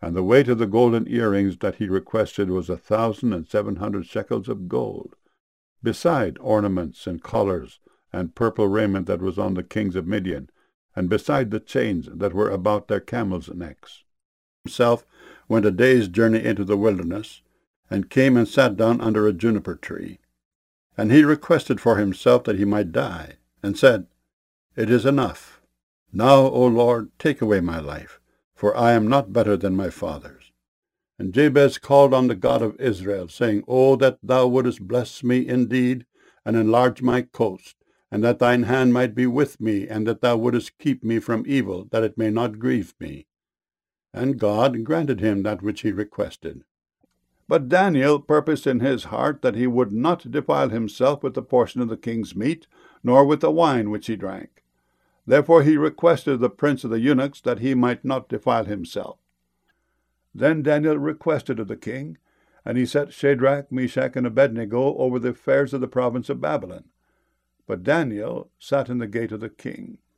And the weight of the golden earrings that he requested was 1,700 shekels of gold, beside ornaments and collars and purple raiment that was on the kings of Midian, and beside the chains that were about their camels' necks. Himself went a day's journey into the wilderness, and came and sat down under a juniper tree. And he requested for himself that he might die, and said, It is enough. Now, O Lord, take away my life, for I am not better than my fathers. And Jabez called on the God of Israel, saying, O that thou wouldest bless me indeed, and enlarge my coast, and that thine hand might be with me, and that thou wouldest keep me from evil, that it may not grieve me. And God granted him that which he requested. But Daniel purposed in his heart that he would not defile himself with the portion of the king's meat, nor with the wine which he drank. Therefore he requested of the prince of the eunuchs that he might not defile himself. Then Daniel requested of the king, and he set Shadrach, Meshach, and Abednego over the affairs of the province of Babylon. But Daniel sat in the gate of the king.